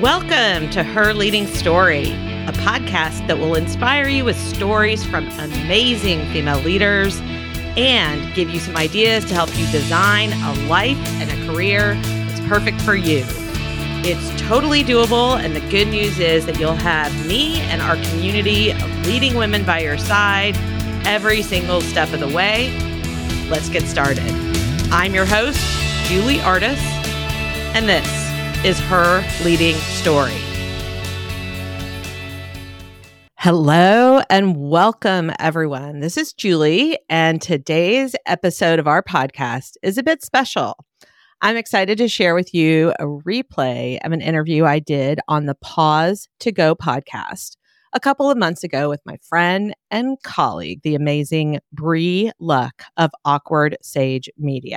Welcome to Her Leading Story, a podcast that will inspire you with stories from amazing female leaders and give you some ideas to help you design a life and a career that's perfect for you. It's totally doable, and the good news is that you'll have me and our community of leading women by your side every single step of the way. Let's get started. I'm your host, Julie Artis, and this is Her Leading Story. Hello and welcome, everyone. This is Julie, and today's episode of our podcast is a bit special. I'm excited to share with you a replay of an interview I did on the Pause to Go podcast a couple of months ago with my friend and colleague, the amazing Bree Luck of Awkward Sage Media.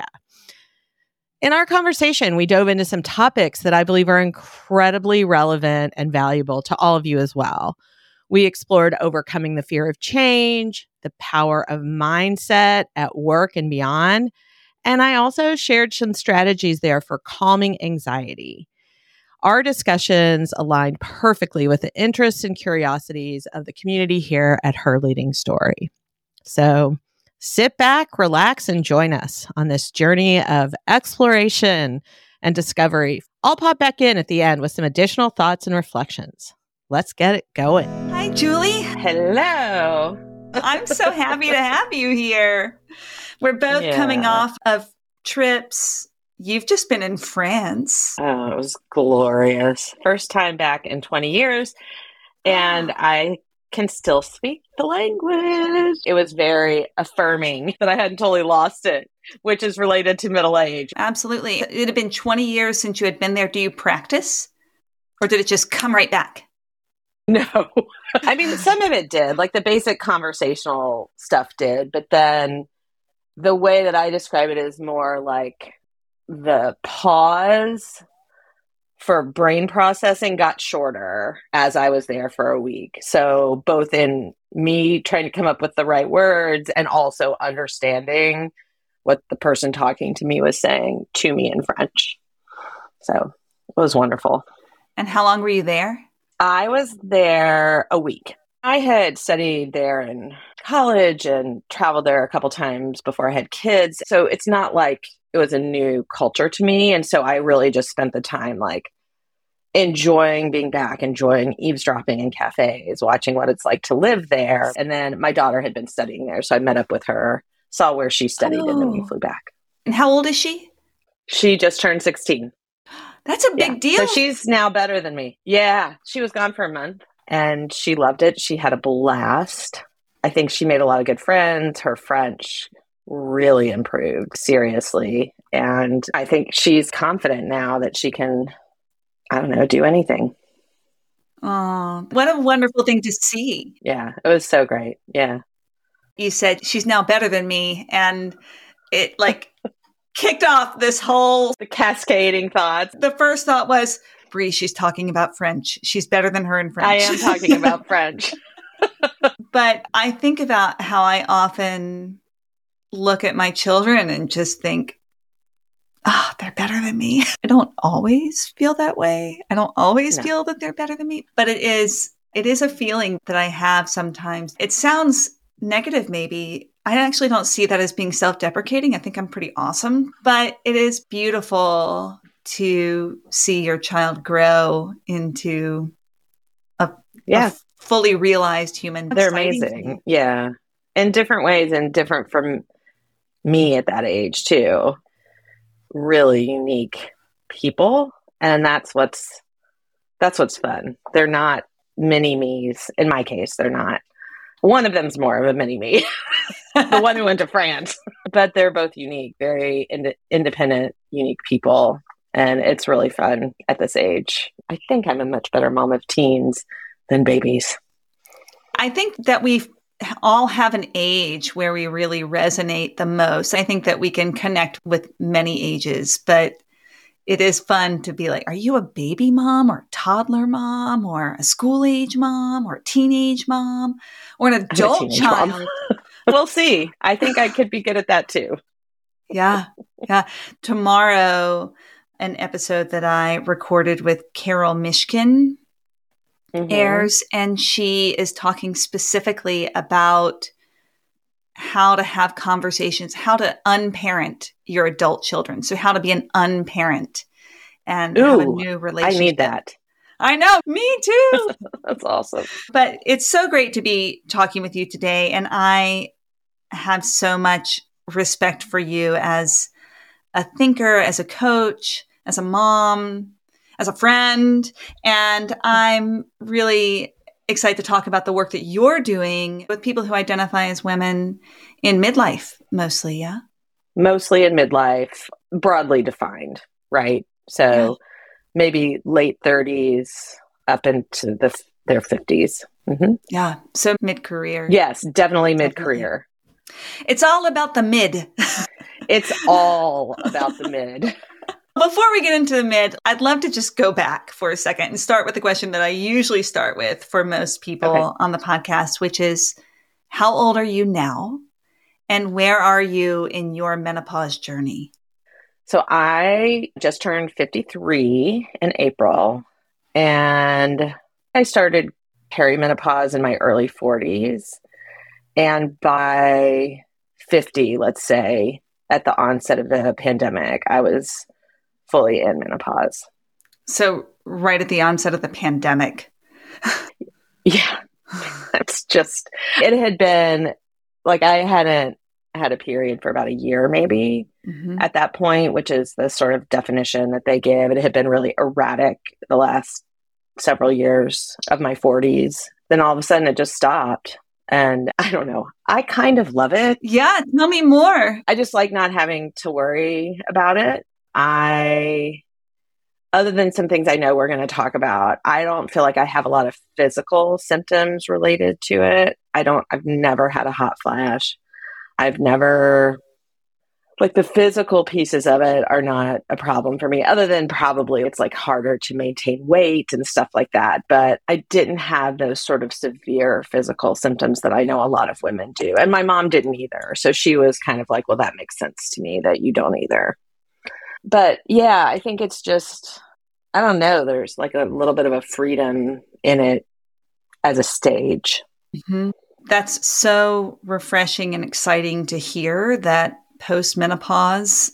In our conversation, we dove into some topics that I believe are incredibly relevant and valuable to all of you as well. We explored overcoming the fear of change, the power of mindset at work and beyond, and I also shared some strategies there for calming anxiety. Our discussions aligned perfectly with the interests and curiosities of the community here at Her Leading Story. So sit back, relax, and join us on this journey of exploration and discovery. I'll pop back in at the end with some additional thoughts and reflections. Let's get it going. Hi, Julie. Hello. I'm so happy to have you here. We're both coming off of trips. You've just been in France. Oh, it was glorious. First time back in 20 years, and I can still speak the language. It was very affirming that I hadn't totally lost it, which is related to middle age. Absolutely. It had been 20 years since you had been there. Do you practice? Or did it just come right back? No. I mean, some of it did, like the basic conversational stuff did, but then the way that I describe it is more like the pause for brain processing got shorter as I was there for a week. So both in me trying to come up with the right words and also understanding what the person talking to me was saying to me in French. So it was wonderful. And how long were you there? I was there a week. I had studied there in college and traveled there a couple times before I had kids. So it's not like it was a new culture to me. And so I really just spent the time like enjoying being back, enjoying eavesdropping in cafes, watching what it's like to live there. And then my daughter had been studying there. So I met up with her, saw where she studied, and then we flew back. And how old is she? She just turned 16. That's a big deal. So she's now better than me. Yeah. She was gone for a month and she loved it. She had a blast. I think she made a lot of good friends. Her French really improved, seriously. And I think she's confident now that she can, I don't know, do anything. Oh, what a wonderful thing to see. Yeah, it was so great. Yeah. You said she's now better than me. And it like kicked off this whole... The cascading thoughts. The first thought was, Bree, she's talking about French. She's better than her in French. I am talking about French. But I think about how I often look at my children and just think, oh, they're better than me. I don't always feel that way. I don't always feel that they're better than me. But it is a feeling that I have sometimes. It sounds negative maybe. I actually don't see that as being self-deprecating. I think I'm pretty awesome. But it is beautiful to see your child grow into a fully realized human. They're amazing. Yeah. In different ways and different from me at that age too. Really unique people. And that's what's fun. They're not mini me's. In my case, they're not. One of them's more of a mini me, the one who went to France. But they're both unique, very independent, unique people. And it's really fun at this age. I think I'm a much better mom of teens than babies. I think that we all have an age where we really resonate the most. I think that we can connect with many ages, but it is fun to be like, are you a baby mom or a toddler mom or a school age mom or a teenage mom or an adult child? We'll see. I think I could be good at that too. Yeah. Tomorrow, an episode that I recorded with Carol Mishkin airs, and she is talking specifically about how to have conversations, how to unparent your adult children. So how to be an unparent and have a new relationship. I need that. I know, me too. That's awesome. But it's so great to be talking with you today. And I have so much respect for you as a thinker, as a coach, as a mom, as a friend. And I'm really excited to talk about the work that you're doing with people who identify as women in midlife, mostly, yeah? Mostly in midlife, broadly defined, right? So maybe late 30s up into their 50s. Mm-hmm. Yeah, so mid-career. Yes, definitely mid-career. It's all about the mid. It's all about the mid. Before we get into the mid, I'd love to just go back for a second and start with the question that I usually start with for most people on the podcast, which is, how old are you now? And where are you in your menopause journey? So I just turned 53 in April, and I started perimenopause in my early 40s. And by 50, let's say, at the onset of the pandemic, I was fully in menopause. So right at the onset of the pandemic. Yeah. That's just, it had been like, I hadn't had a period for about a year, maybe at that point, which is the sort of definition that they give. It had been really erratic the last several years of my 40s. Then all of a sudden it just stopped. And I don't know, I kind of love it. Yeah. Tell me more. I just like not having to worry about it. Other than some things I know we're going to talk about, I don't feel like I have a lot of physical symptoms related to it. I've never had a hot flash. I've never, like, the physical pieces of it are not a problem for me, other than probably it's like harder to maintain weight and stuff like that. But I didn't have those sort of severe physical symptoms that I know a lot of women do. And my mom didn't either. So she was kind of like, well, that makes sense to me that you don't either. But yeah, I think it's just, I don't know, there's like a little bit of a freedom in it as a stage. Mm-hmm. That's so refreshing and exciting to hear that post-menopause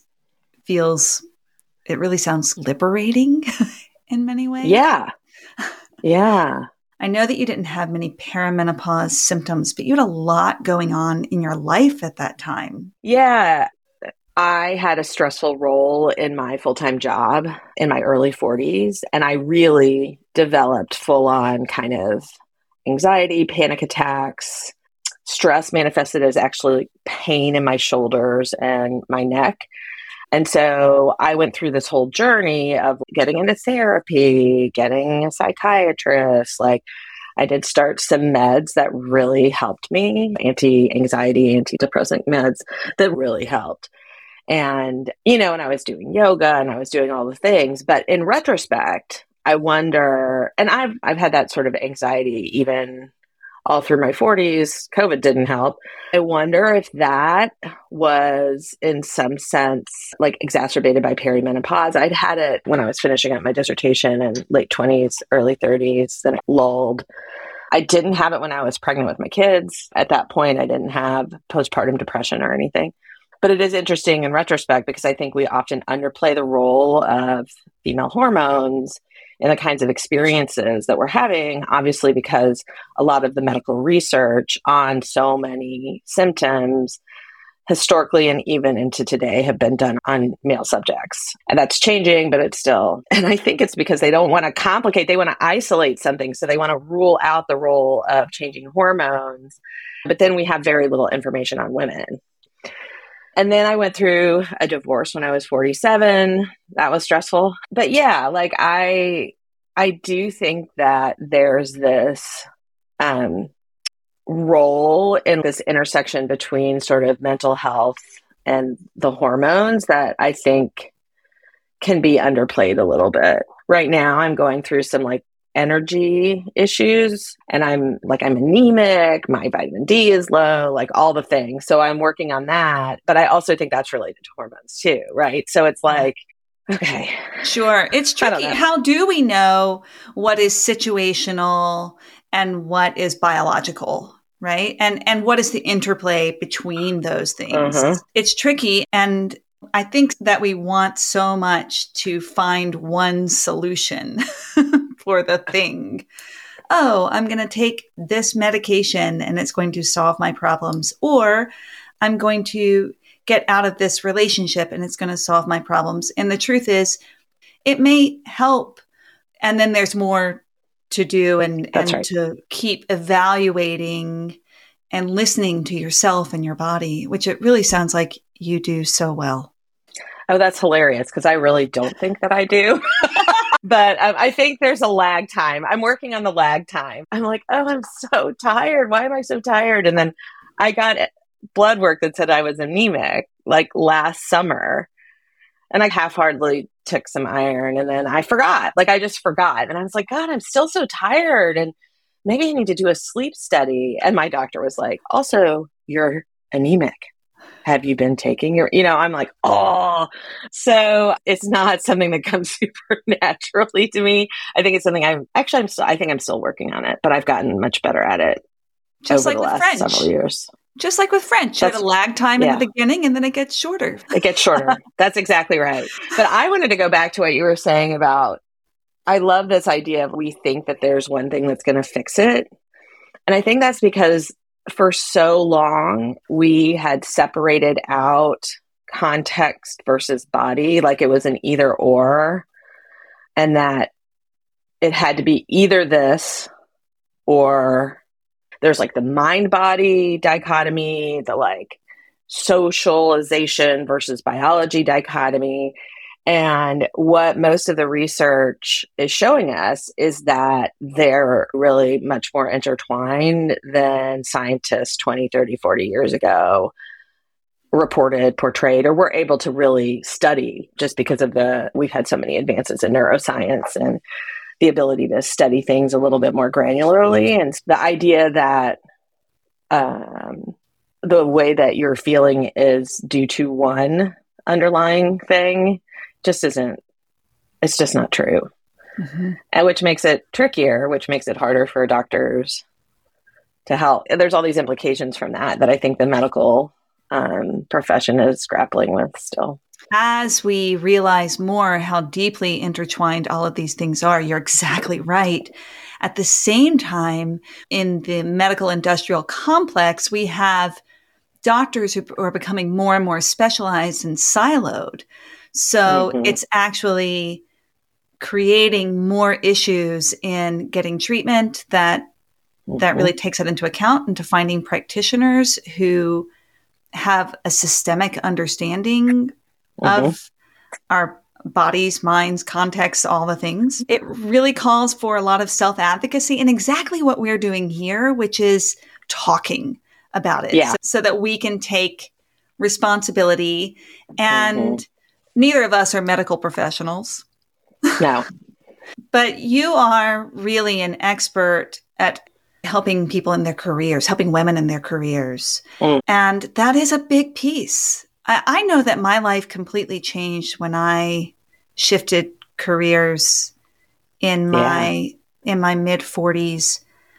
it really sounds liberating in many ways. Yeah. Yeah. I know that you didn't have many perimenopause symptoms, but you had a lot going on in your life at that time. Yeah. I had a stressful role in my full-time job in my early 40s, and I really developed full-on kind of anxiety, panic attacks. Stress manifested as actually pain in my shoulders and my neck. And so I went through this whole journey of getting into therapy, getting a psychiatrist. Like, I did start some meds that really helped me, anti-anxiety, antidepressant meds that really helped. And, and I was doing yoga and I was doing all the things. But in retrospect, I wonder, and I've had that sort of anxiety even all through my 40s. COVID didn't help. I wonder if that was in some sense like exacerbated by perimenopause. I'd had it when I was finishing up my dissertation in late 20s, early 30s, then it lulled. I didn't have it when I was pregnant with my kids. At that point, I didn't have postpartum depression or anything. But it is interesting in retrospect because I think we often underplay the role of female hormones in the kinds of experiences that we're having, obviously, because a lot of the medical research on so many symptoms historically and even into today have been done on male subjects. And that's changing, but it's still, and I think it's because they don't want to complicate, they want to isolate something. So they want to rule out the role of changing hormones. But then we have very little information on women. And then I went through a divorce when I was 47. That was stressful. But yeah, like I do think that there's this role in this intersection between sort of mental health and the hormones that I think can be underplayed a little bit. Right now, I'm going through some like energy issues and I'm anemic, my vitamin D is low, like all the things. So I'm working on that. But I also think that's related to hormones too, right? So it's like, Okay. Sure. It's I don't tricky. know. How do we know what is situational and what is biological, right? And what is the interplay between those things? Uh-huh. It's tricky. And I think that we want so much to find one solution for the thing. Oh, I'm going to take this medication and it's going to solve my problems. Or I'm going to get out of this relationship and it's going to solve my problems. And the truth is, it may help. And then there's more to do That's and right. to keep evaluating and listening to yourself and your body, which it really sounds like you do so well. Oh, that's hilarious because I really don't think that I do. But I think there's a lag time. I'm working on the lag time. I'm like, oh, I'm so tired. Why am I so tired? And then I got blood work that said I was anemic like last summer. And I half-heartedly took some iron and then I forgot. Like I just forgot. And I was like, God, I'm still so tired. And maybe I need to do a sleep study. And my doctor was like, also, you're anemic. Have you been taking your, I'm like, oh, so it's not something that comes super naturally to me. I think it's something I think I'm still working on it, but I've gotten much better at it Just over like the with last French. several years. Just like with French, you had a lag time in the Yeah, beginning and then it gets shorter. it gets shorter. That's exactly right. But I wanted to go back to what you were saying about, I love this idea of we think that there's one thing that's going to fix it. And I think that's because for so long we had separated out context versus body, like it was an either or, and that it had to be either this or there's like the mind body dichotomy, the like socialization versus biology dichotomy. And what most of the research is showing us is that they're really much more intertwined than scientists 20, 30, 40 years ago reported, portrayed, or were able to really study just because of we've had so many advances in neuroscience and the ability to study things a little bit more granularly. And the idea that the way that you're feeling is due to one underlying thing just isn't, it's just not true. Mm-hmm. And which makes it trickier, which makes it harder for doctors to help. There's all these implications from that I think the medical profession is grappling with still. As we realize more how deeply intertwined all of these things are, you're exactly right. At the same time, in the medical industrial complex, we have doctors who are becoming more and more specialized and siloed. So it's actually creating more issues in getting treatment that really takes that into account, and to finding practitioners who have a systemic understanding of our bodies, minds, contexts, all the things. It really calls for a lot of self-advocacy and exactly what we're doing here, which is talking about it, so that we can take responsibility. And neither of us are medical professionals. No. But you are really an expert at helping people in their careers, helping women in their careers. And that is a big piece. I know that my life completely changed when I shifted careers in my mid 40s.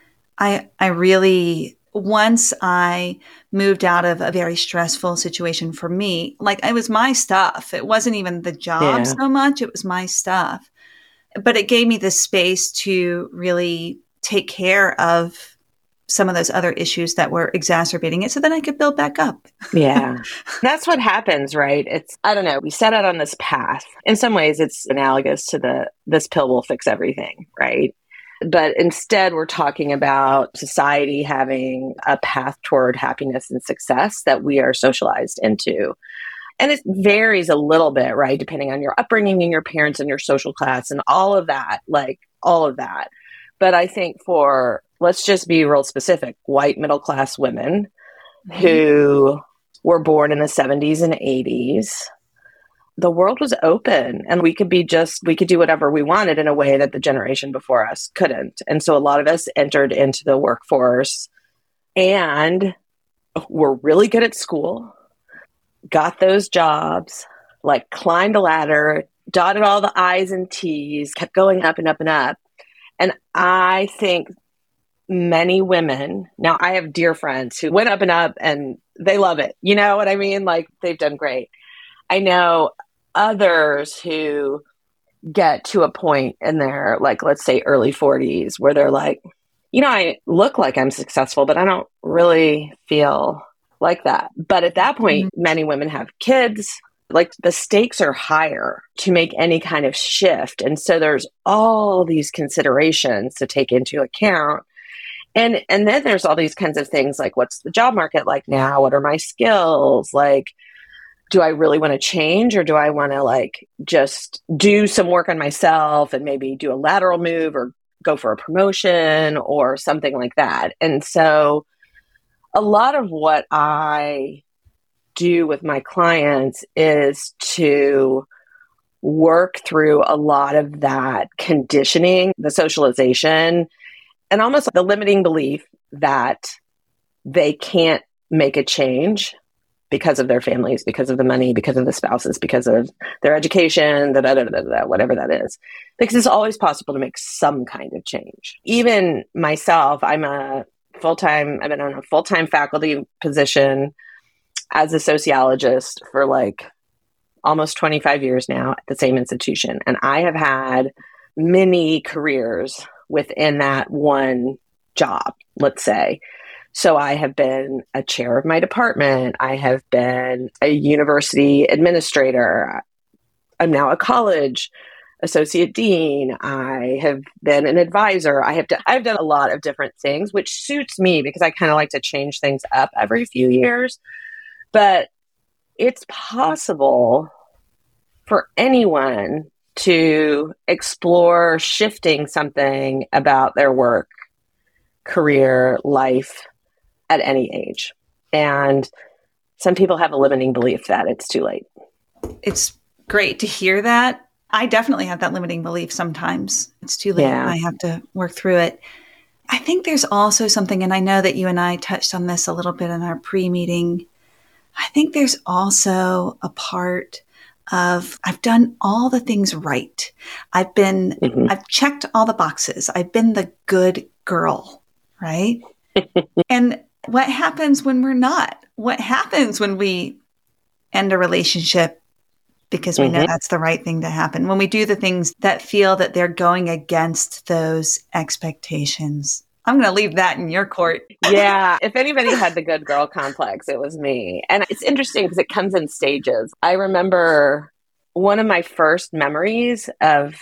I really, once I moved out of a very stressful situation for me, like it was my stuff. It wasn't even the job so much. It was my stuff. But it gave me the space to really take care of some of those other issues that were exacerbating it so that I could build back up. Yeah. That's what happens, right? I don't know. We set out on this path. In some ways, it's analogous to this pill will fix everything, right? But instead, we're talking about society having a path toward happiness and success that we are socialized into. And it varies a little bit, right? Depending on your upbringing and your parents and your social class and all of that, like all of that. But I think let's just be real specific, white middle-class women who were born in the 70s and 80s, the world was open and we could do whatever we wanted in a way that the generation before us couldn't. And so a lot of us entered into the workforce and were really good at school, got those jobs, like climbed the ladder, dotted all the I's and T's, kept going up and up and up. And I think many women, now I have dear friends who went up and up and they love it. You know what I mean? Like they've done great. I know others who get to a point in their, like, let's say early 40s where they're like, I look like I'm successful, but I don't really feel like that. But at that point, many women have kids. Like the stakes are higher to make any kind of shift. And so there's all these considerations to take into account. And then there's all these kinds of things like, what's the job market like now? What are my skills? Like, do I really want to change, or do I want to like just do some work on myself and maybe do a lateral move or go for a promotion or something like that? And so a lot of what I do with my clients is to work through a lot of that conditioning, the socialization, and almost the limiting belief that they can't make a change because of their families, because of the money, because of the spouses, because of their education, whatever that is. Because it's always possible to make some kind of change. Even myself, I've been on a full-time faculty position as a sociologist for like almost 25 years now at the same institution. And I have had many careers within that one job, let's say. So I have been a chair of my department. I have been a university administrator. I'm now a college associate dean. I have been an advisor. I've done a lot of different things, which suits me because I kind of like to change things up every few years. But it's possible for anyone to explore shifting something about their work, career, life at any age. And some people have a limiting belief that it's too late. It's great to hear that. I definitely have that limiting belief sometimes. It's too late. Yeah. I have to work through it. I think there's also something, and I know that you and I touched on this a little bit in our pre-meeting. I think there's also a part of I've done all the things right. I've checked all the boxes. I've been the good girl, right? And what happens when we're not? What happens when we end a relationship because we know that's the right thing to happen? When we do the things that feel that they're going against those expectations. I'm going to leave that in your court. Yeah. If anybody had the good girl complex, it was me. And it's interesting because it comes in stages. I remember one of my first memories of,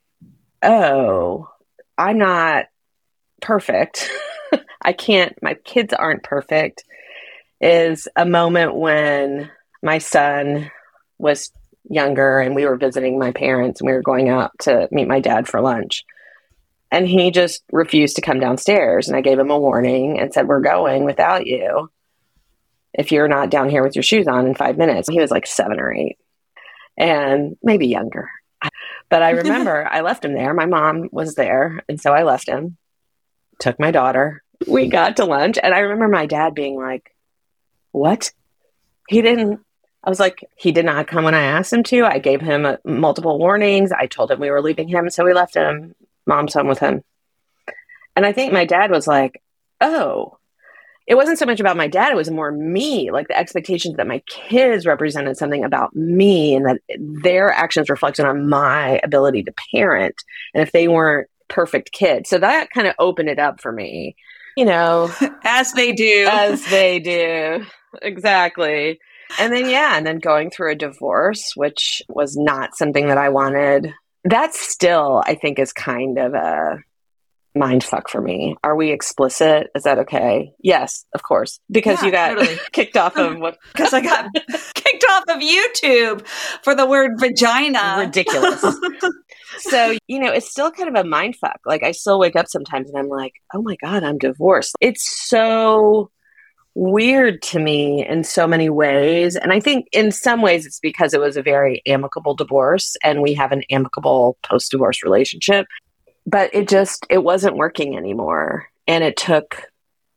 I'm not perfect. My kids aren't perfect, is a moment when my son was younger and we were visiting my parents and we were going out to meet my dad for lunch. And he just refused to come downstairs. And I gave him a warning and said, we're going without you if you're not down here with your shoes on in 5 minutes. He was like 7 or 8 and maybe younger. But I remember I left him there. My mom was there. And so I left him, took my daughter. We got to lunch. And I remember my dad being like, what? He did not come when I asked him to. I gave him multiple warnings. I told him we were leaving him. So we left him, mom's home with him. And I think my dad was like, oh, it wasn't so much about my dad. It was more me, like the expectations that my kids represented something about me and that their actions reflected on my ability to parent. And if they weren't perfect kids. So that kind of opened it up for me, as they do. As they do. Exactly. And then going through a divorce, which was not something that I wanted. That still, I think, is kind of a mind fuck for me. Are we explicit? Is that okay? Yes, of course. Because you got totally kicked off of what? Because I got kicked off of YouTube for the word vagina. Ridiculous. So, it's still kind of a mind fuck. Like I still wake up sometimes and I'm like, oh my God, I'm divorced. It's so weird to me in so many ways. And I think in some ways it's because it was a very amicable divorce and we have an amicable post-divorce relationship. But it wasn't working anymore. And it took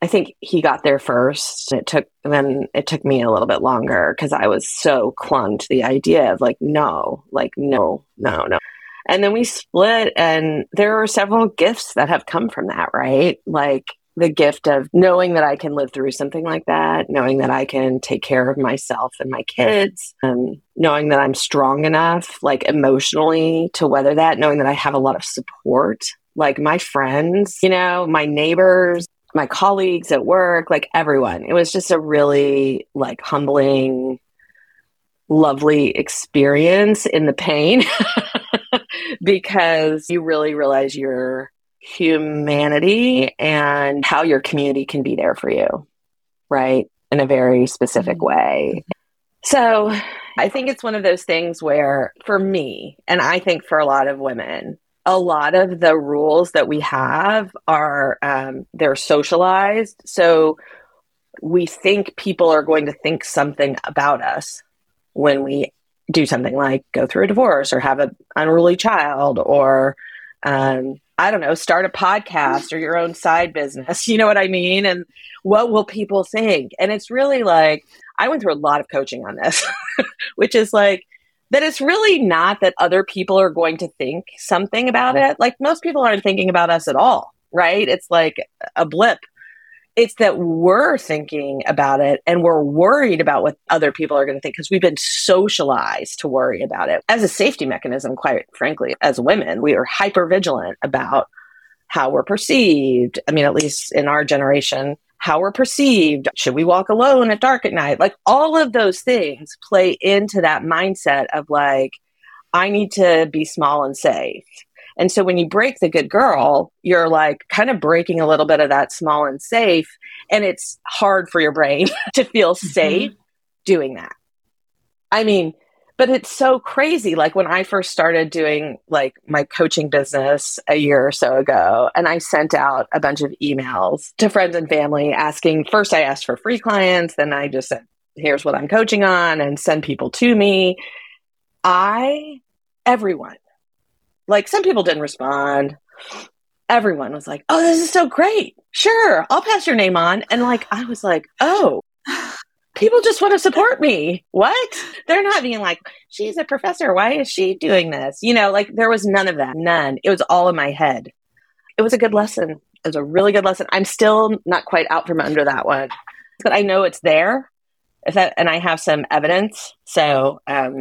I think he got there first. Then it took me a little bit longer because I was so clung to the idea of like, no, no. And then we split, and there are several gifts that have come from that, right? Like the gift of knowing that I can live through something like that, knowing that I can take care of myself and my kids, knowing that I'm strong enough, like emotionally to weather that, knowing that I have a lot of support, like my friends, my neighbors, my colleagues at work, like everyone. It was just a really like humbling, lovely experience in the pain because you really realize your humanity and how your community can be there for you, right? In a very specific way. So I think it's one of those things where for me, and I think for a lot of women, a lot of the rules that we have are, they're socialized. So we think people are going to think something about us when we do something like go through a divorce or have an unruly child or, I don't know, start a podcast or your own side business. You know what I mean? And what will people think? And it's really like, I went through a lot of coaching on this, which is like, that it's really not that other people are going to think something about it. Like most people aren't thinking about us at all, right? It's like a blip. It's that we're thinking about it and we're worried about what other people are going to think because we've been socialized to worry about it. As a safety mechanism, quite frankly, as women, we are hyper vigilant about how we're perceived. I mean, at least in our generation, how we're perceived. Should we walk alone at dark at night? Like all of those things play into that mindset of like, I need to be small and safe. And so when you break the good girl, you're like kind of breaking a little bit of that small and safe. And it's hard for your brain to feel safe doing that. I mean, but it's so crazy. Like when I first started doing like my coaching business a year or so ago, and I sent out a bunch of emails to friends and family asking, first I asked for free clients. Then I just said, here's what I'm coaching on and send people to me. Everyone, like some people didn't respond. Everyone was like, oh, this is so great. Sure, I'll pass your name on. And like, I was like, oh, people just want to support me. What? They're not being like, she's a professor. Why is she doing this? Like there was none of that. None. It was all in my head. It was a good lesson. It was a really good lesson. I'm still not quite out from under that one, but I know it's there. And I have some evidence. So,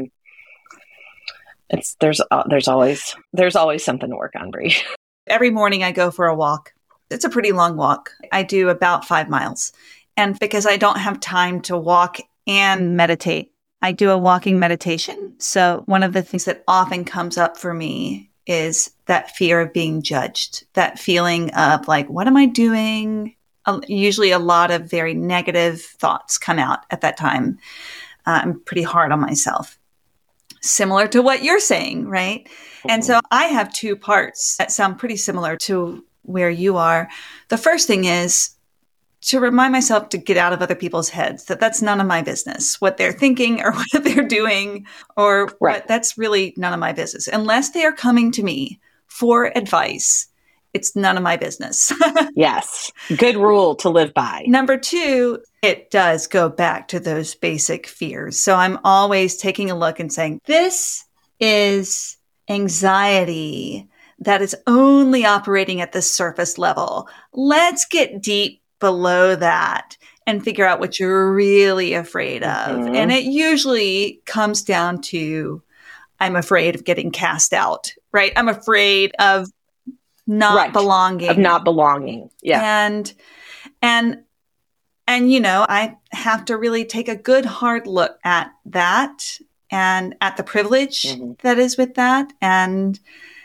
there's always something to work on, Bree. Every morning I go for a walk. It's a pretty long walk. I do about 5 miles. And because I don't have time to walk and meditate, I do a walking meditation. So one of the things that often comes up for me is that fear of being judged, that feeling of like, what am I doing? Usually a lot of very negative thoughts come out at that time. I'm pretty hard on myself. Similar to what you're saying, right? And so I have 2 parts that sound pretty similar to where you are. The first thing is to remind myself to get out of other people's heads, that that's none of my business, what they're thinking or what they're doing, or what, that's really none of my business. Unless they are coming to me for advice, it's none of my business. Yes. Good rule to live by. Number 2, it does go back to those basic fears. So I'm always taking a look and saying, this is anxiety that is only operating at the surface level. Let's get deep below that and figure out what you're really afraid of. Mm-hmm. And it usually comes down to, I'm afraid of getting cast out, right? I'm afraid of not belonging. Of not belonging. Yeah. And I have to really take a good hard look at that and at the privilege that is with that and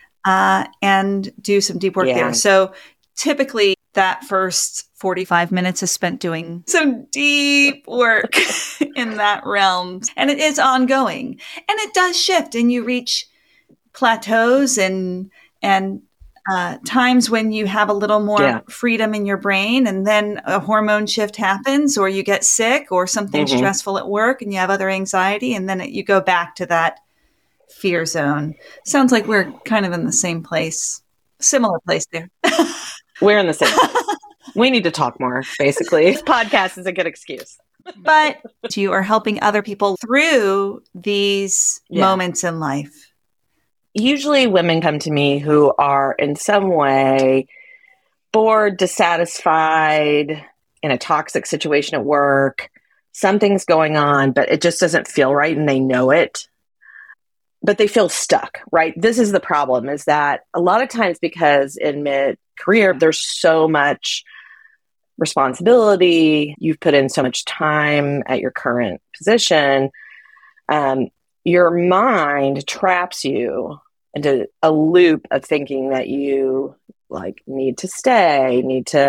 do some deep work there. So typically that first 45 minutes is spent doing some deep work in that realm. And it is ongoing. And it does shift and you reach plateaus and times when you have a little more freedom in your brain and then a hormone shift happens or you get sick or something stressful at work and you have other anxiety and then you go back to that fear zone. Sounds like we're kind of in the same place, similar place there. We're in the same place. We need to talk more, basically. This podcast is a good excuse. But you are helping other people through these moments in life. Usually women come to me who are in some way bored, dissatisfied, in a toxic situation at work. Something's going on, but it just doesn't feel right and they know it. But they feel stuck, right? This is the problem, is that a lot of times, because in mid-career, there's so much responsibility, you've put in so much time at your current position, your mind traps you into a loop of thinking that you need to stay,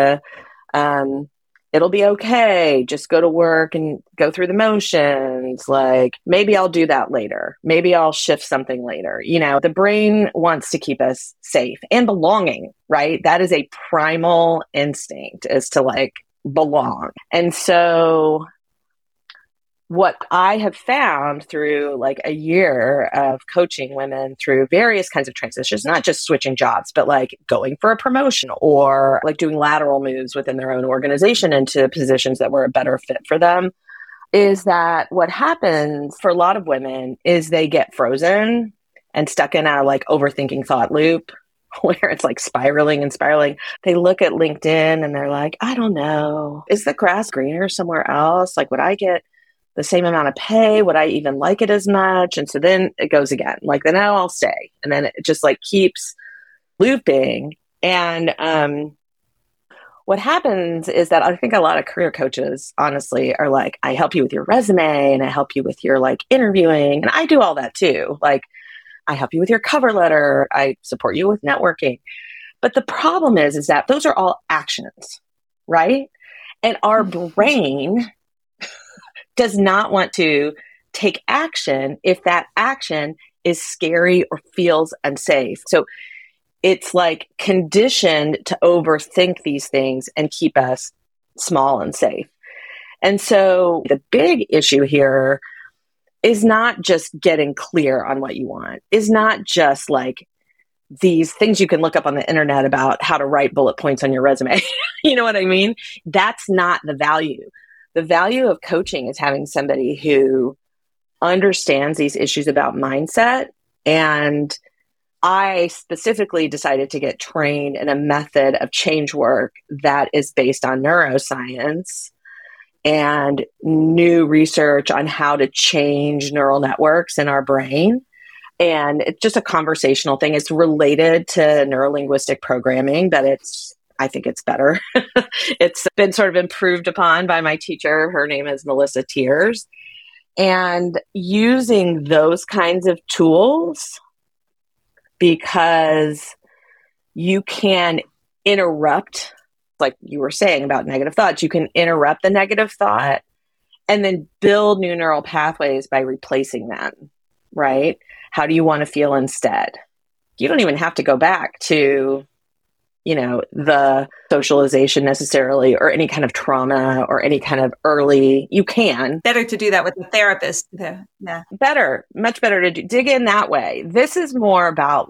it'll be okay, just go to work and go through the motions. Maybe I'll do that later. Maybe I'll shift something later. The brain wants to keep us safe and belonging, right? That is a primal instinct, is to belong. And so what I have found through a year of coaching women through various kinds of transitions, not just switching jobs, but going for a promotion or doing lateral moves within their own organization into positions that were a better fit for them, is that what happens for a lot of women is they get frozen and stuck in a overthinking thought loop where it's spiraling and spiraling. They look at LinkedIn and they're like, I don't know, is the grass greener somewhere else? Would I get the same amount of pay? Would I even like it as much? And so then it goes again, then I'll stay. And then it just keeps looping. And what happens is that I think a lot of career coaches, honestly, are I help you with your resume and I help you with your interviewing. And I do all that too. I help you with your cover letter. I support you with networking. But the problem is that those are all actions, right? And our brain does not want to take action if that action is scary or feels unsafe. So it's conditioned to overthink these things and keep us small and safe. And so the big issue here is not just getting clear on what you want, is not just these things you can look up on the internet about how to write bullet points on your resume. You know what I mean? That's not the value. The value of coaching is having somebody who understands these issues about mindset. And I specifically decided to get trained in a method of change work that is based on neuroscience and new research on how to change neural networks in our brain. And it's just a conversational thing. It's related to neurolinguistic programming, but I think it's better. It's been sort of improved upon by my teacher. Her name is Melissa Tiers. And using those kinds of tools, because you can interrupt, like you were saying about negative thoughts, you can interrupt the negative thought and then build new neural pathways by replacing them, right? How do you want to feel instead? You don't even have to go back to the socialization necessarily, or any kind of trauma or any kind of early, you can. Better to do that with a therapist. Yeah. Better, much better to dig in that way. This is more about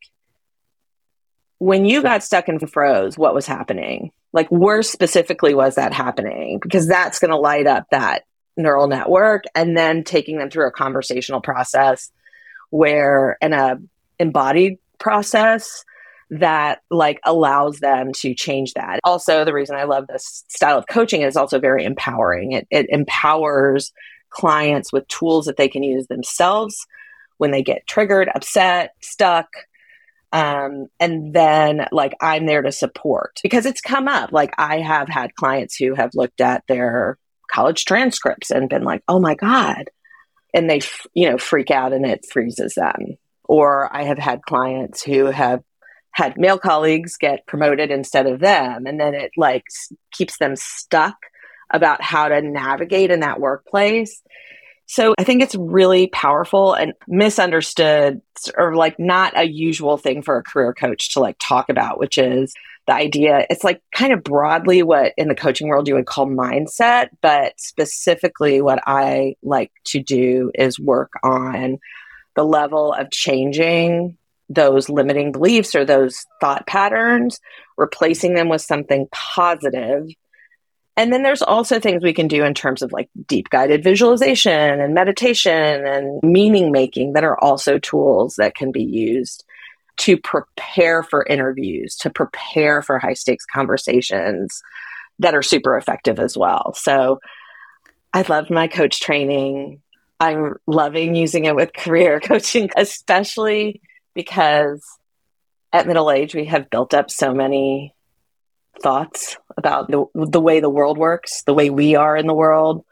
when you got stuck and froze, what was happening? Where specifically was that happening? Because that's going to light up that neural network, and then taking them through a conversational process where in a embodied process that allows them to change that. Also, the reason I love this style of coaching is also very empowering. It empowers clients with tools that they can use themselves when they get triggered, upset, stuck. And then I'm there to support, because it's come up. I have had clients who have looked at their college transcripts and been oh my God. And they, freak out and it freezes them. Or I have had clients who have had male colleagues get promoted instead of them. And then it keeps them stuck about how to navigate in that workplace. So I think it's really powerful and misunderstood, or not a usual thing for a career coach to talk about, which is the idea. It's kind of broadly what in the coaching world you would call mindset, but specifically what I like to do is work on the level of changing those limiting beliefs or those thought patterns replacing them with something positive. And then there's also things we can do in terms of like deep guided visualization and meditation and meaning making that are also tools that can be used to prepare for interviews, to prepare for high stakes conversations that are super effective as well. So I love my coach training. I'm loving using it with career coaching, especially because at middle age, we have built up so many thoughts about the way the world works, the way we are in the world.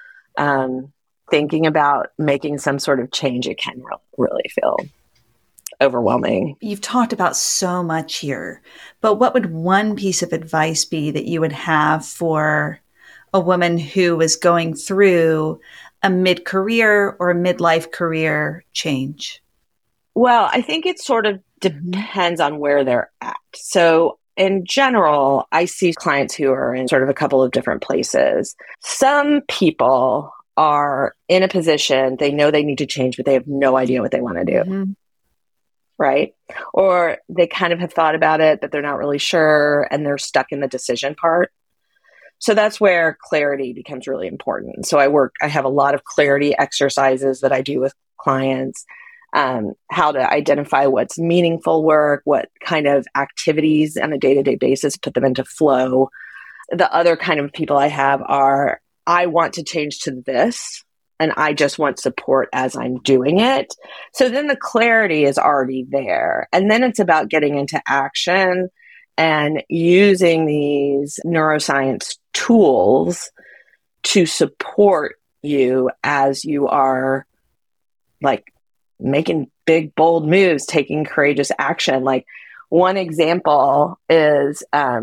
Thinking about making some sort of change, it can really feel overwhelming. You've talked about so much here, but what would one piece of advice be that you would have for a woman who is going through a mid-career or a midlife career change? Well, I think it sort of depends on where they're at. So in general, I see clients who are in sort of a couple of different places. Some people are in a position, they know they need to change, but they have no idea what they want to do. Mm-hmm. Right? Or they kind of have thought about it, but they're not really sure, and they're stuck in the decision part. So that's where clarity becomes really important. So I have a lot of clarity exercises that I do with clients. How to identify what's meaningful work, what kind of activities on a day-to-day basis, put them into flow. The other kind of people I have are, I want to change to this, and I just want support as I'm doing it. So then the clarity is already there. And then it's about getting into action and using these neuroscience tools to support you as you are like making big, bold moves, taking courageous action. Like one example is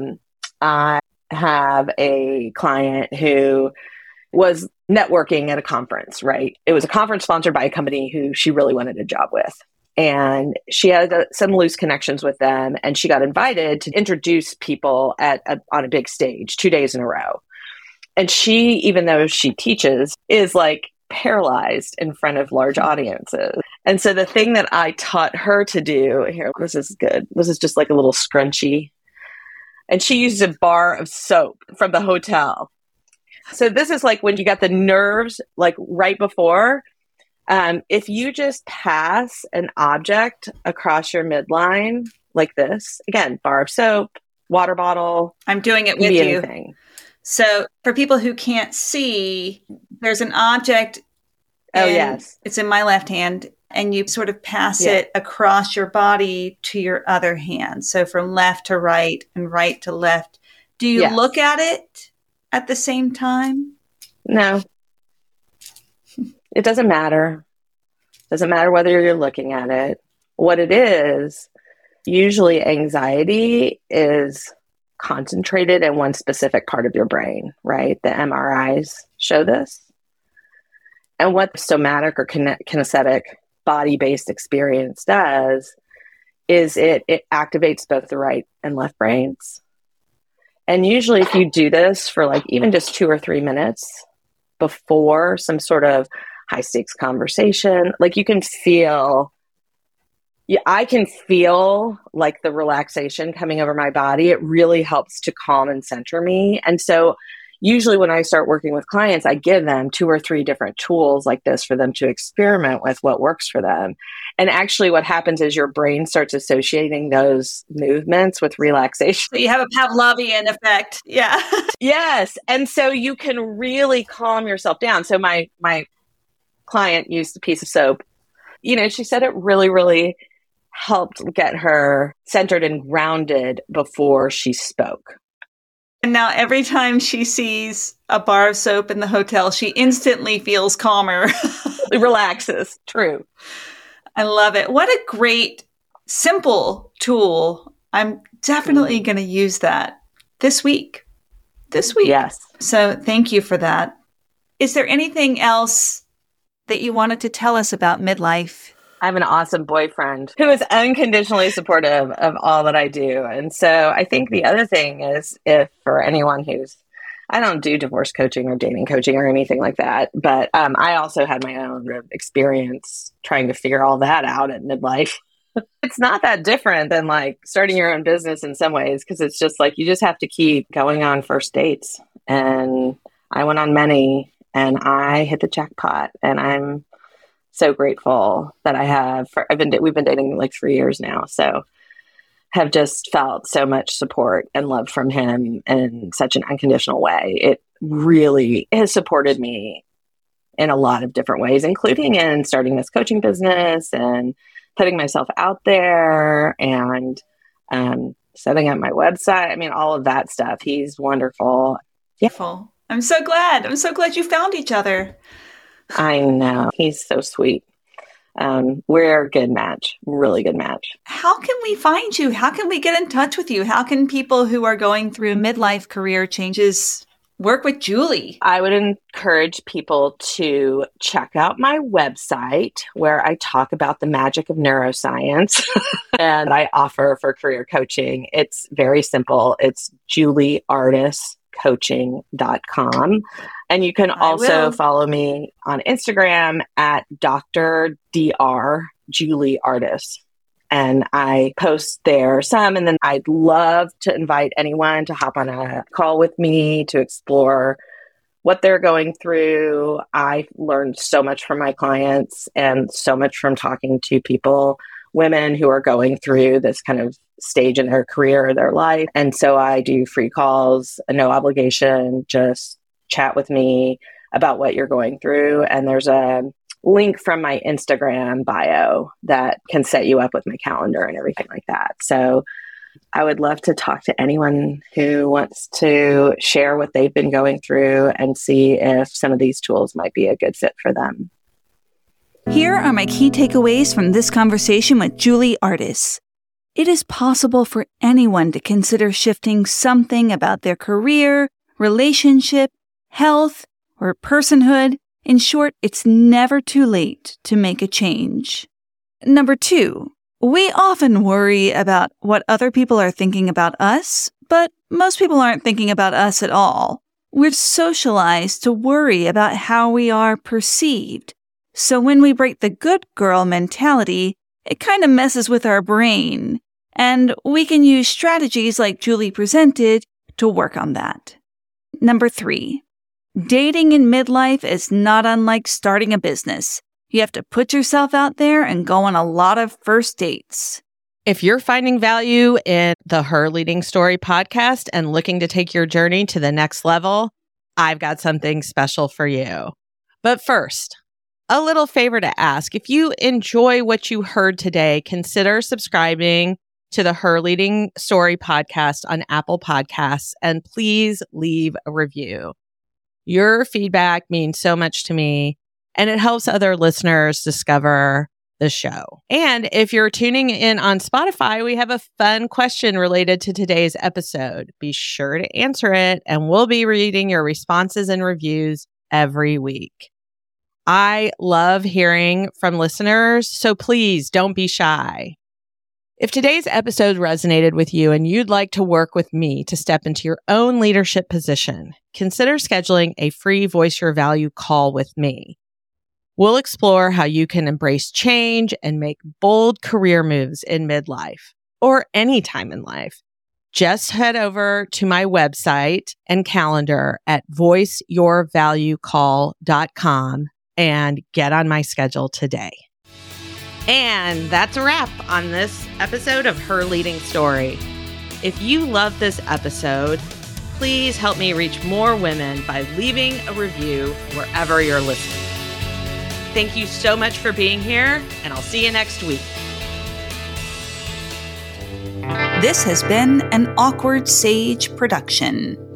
I have a client who was networking at a conference, right? It was a conference sponsored by a company who she really wanted a job with. And she had some loose connections with them. And she got invited to introduce people on a big stage 2 days in a row. And she, even though she teaches, is like paralyzed in front of large audiences. And so the thing that I taught her to do, here, this is good. This is just like a little scrunchie. And she used a bar of soap from the hotel. So this is like when you got the nerves, like right before, if you just pass an object across your midline like this, again, bar of soap, water bottle. I'm doing it with you. Anything. So for people who can't see, there's an object. Oh, yes. It's in my left hand, and you sort of pass it across your body to your other hand. So from left to right and right to left. Do you look at it at the same time? No. It doesn't matter. It doesn't matter whether you're looking at it. What it is, usually anxiety is concentrated in one specific part of your brain, right? The MRIs show this. And what somatic or kinesthetic body-based experience does is it activates both the right and left brains. And usually if you do this for like even just 2 or 3 minutes before some sort of high stakes conversation, like you can feel, I can feel like the relaxation coming over my body. It really helps to calm and center me. And so usually when I start working with clients, I give them 2 or 3 different tools like this for them to experiment with what works for them. And actually what happens is your brain starts associating those movements with relaxation. So you have a Pavlovian effect. Yeah. Yes. And so you can really calm yourself down. So my client used a piece of soap. You know, she said it really, really helped get her centered and grounded before she spoke. And now every time she sees a bar of soap in the hotel, she instantly feels calmer. It relaxes. True. I love it. What a great, simple tool. I'm definitely going to use that this week. Yes. So thank you for that. Is there anything else that you wanted to tell us about midlife? I have an awesome boyfriend who is unconditionally supportive of all that I do. And so I think the other thing is, if for anyone I don't do divorce coaching or dating coaching or anything like that, but I also had my own experience trying to figure all that out at midlife. It's not that different than like starting your own business in some ways, because it's just like you just have to keep going on first dates. And I went on many and I hit the jackpot, and I'm so grateful that we've been dating like 3 years now. So have just felt so much support and love from him in such an unconditional way. It really has supported me in a lot of different ways, including in starting this coaching business and putting myself out there and setting up my website. I mean, all of that stuff. He's wonderful. Yeah. I'm so glad. I'm so glad you found each other. I know. He's so sweet. We're a good match, really good match. How can we find you? How can we get in touch with you? How can people who are going through midlife career changes work with Julie? I would encourage people to check out my website, where I talk about the magic of neuroscience and I offer for career coaching. It's very simple. It's julieardiscoaching.com. And you can also follow me on Instagram at Dr. Dr. Julie Ardis. And I post there some, and then I'd love to invite anyone to hop on a call with me to explore what they're going through. I learned so much from my clients and so much from talking to people, women who are going through this kind of stage in their career or their life. And so I do free calls, no obligation, just chat with me about what you're going through. And there's a link from my Instagram bio that can set you up with my calendar and everything like that. So I would love to talk to anyone who wants to share what they've been going through and see if some of these tools might be a good fit for them. Here are my key takeaways from this conversation with Julie Ardis. It is possible for anyone to consider shifting something about their career, relationship, health, or personhood. In short, it's never too late to make a change. Number 2, we often worry about what other people are thinking about us, but most people aren't thinking about us at all. We're socialized to worry about how we are perceived. So when we break the good girl mentality, it kind of messes with our brain. And we can use strategies like Julie presented to work on that. Number 3, dating in midlife is not unlike starting a business. You have to put yourself out there and go on a lot of first dates. If you're finding value in the Her Leading Story podcast and looking to take your journey to the next level, I've got something special for you. But first, a little favor to ask. If you enjoy what you heard today, consider subscribing to the Her Leading Story podcast on Apple Podcasts, and please leave a review. Your feedback means so much to me, and it helps other listeners discover the show. And if you're tuning in on Spotify, we have a fun question related to today's episode. Be sure to answer it, and we'll be reading your responses and reviews every week. I love hearing from listeners, so please don't be shy. If today's episode resonated with you and you'd like to work with me to step into your own leadership position, consider scheduling a free Voice Your Value call with me. We'll explore how you can embrace change and make bold career moves in midlife or any time in life. Just head over to my website and calendar at voiceyourvaluecall.com and get on my schedule today. And that's a wrap on this episode of Her Leading Story. If you love this episode, please help me reach more women by leaving a review wherever you're listening. Thank you so much for being here, and I'll see you next week. This has been an Awkward Sage production.